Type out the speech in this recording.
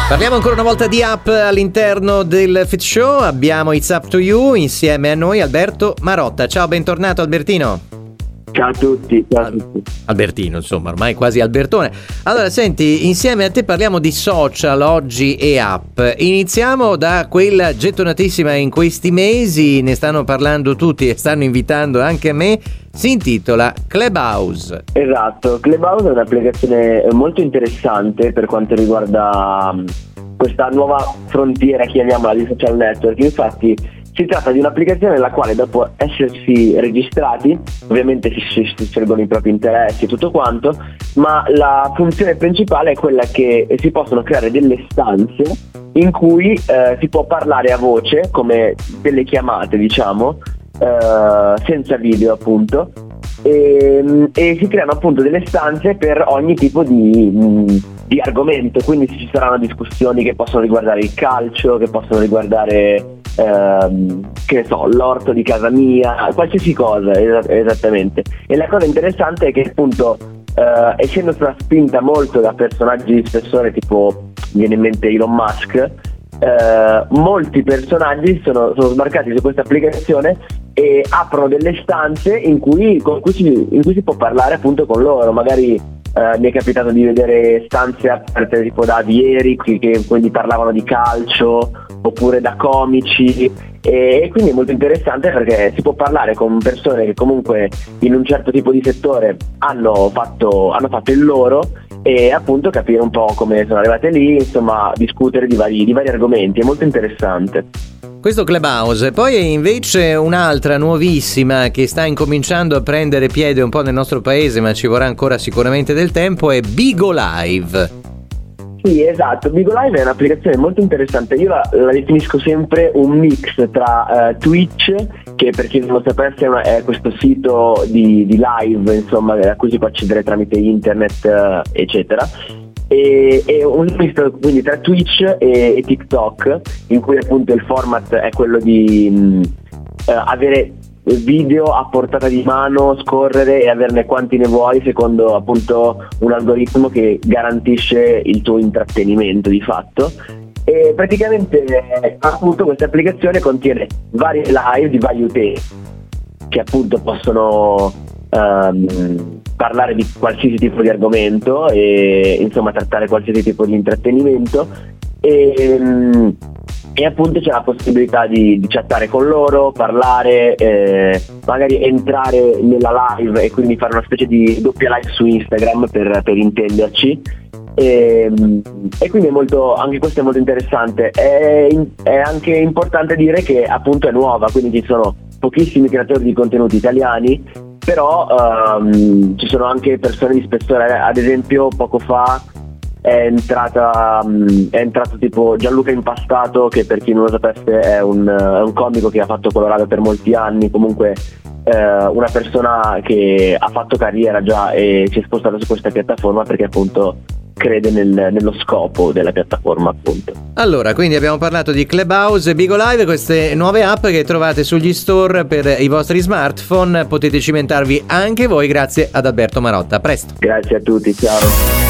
Parliamo ancora una volta di app all'interno del Fit Show. Abbiamo It's Up to You insieme a noi Alberto Marotta. Ciao, bentornato Albertino. Ciao a tutti, ciao a tutti. Albertino, insomma, ormai quasi Albertone. Allora, senti, insieme a te parliamo di social oggi e app. Iniziamo da quella gettonatissima in questi mesi, ne stanno parlando tutti e stanno invitando anche me. Si intitola Clubhouse. Esatto, Clubhouse è un'applicazione molto interessante per quanto riguarda questa nuova frontiera, chiamiamola, di social network. Infatti si tratta di un'applicazione nella quale, dopo essersi registrati, ovviamente si scelgono i propri interessi e tutto quanto, ma la funzione principale è quella che si possono creare delle stanze in cui si può parlare a voce, come delle chiamate, diciamo, senza video appunto, e si creano appunto delle stanze per ogni tipo di argomento. Quindi ci saranno discussioni che possono riguardare il calcio, che possono riguardare che ne so, l'orto di casa mia, qualsiasi cosa, esattamente. E la cosa interessante è che appunto essendo stata spinta molto da personaggi di spessore, tipo viene in mente Elon Musk, molti personaggi sono sbarcati su questa applicazione e aprono delle stanze in cui si può parlare appunto con loro. Magari mi è capitato di vedere stanze aperte tipo da avieri che quindi parlavano di calcio, oppure da comici, e quindi è molto interessante perché si può parlare con persone che comunque in un certo tipo di settore hanno fatto il loro, e appunto capire un po' come sono arrivate lì, insomma discutere di vari argomenti. È molto interessante. Questo Clubhouse. Poi invece un'altra nuovissima che sta incominciando a prendere piede un po' nel nostro paese, ma ci vorrà ancora sicuramente del tempo, è Bigo Live. Sì, esatto, Bigo Live è un'applicazione molto interessante. Io la definisco sempre un mix tra Twitch, che per chi non lo sapesse è questo sito di live, insomma, a cui si può accedere tramite internet, eccetera, e un mix quindi tra Twitch e TikTok, in cui appunto il format è quello di avere video a portata di mano, scorrere e averne quanti ne vuoi, secondo appunto un algoritmo che garantisce il tuo intrattenimento di fatto. E praticamente appunto questa applicazione contiene varie live di vari utenti che appunto possono parlare di qualsiasi tipo di argomento e insomma trattare qualsiasi tipo di intrattenimento, e appunto c'è la possibilità di chattare con loro, parlare, magari entrare nella live e quindi fare una specie di doppia live su Instagram per intenderci, e quindi anche questo è molto interessante. È anche importante dire che appunto è nuova, quindi ci sono pochissimi creatori di contenuti italiani, però ci sono anche persone di spessore. Ad esempio poco fa è entrato tipo Gianluca Impastato, che per chi non lo sapesse è un comico che ha fatto Colorado per molti anni, comunque una persona che ha fatto carriera già e si è spostata su questa piattaforma perché appunto crede nello scopo della piattaforma, appunto. Allora, quindi abbiamo parlato di Clubhouse e Bigo Live, queste nuove app che trovate sugli store per i vostri smartphone. Potete cimentarvi anche voi grazie ad Alberto Marotta. A presto. Grazie a tutti, ciao.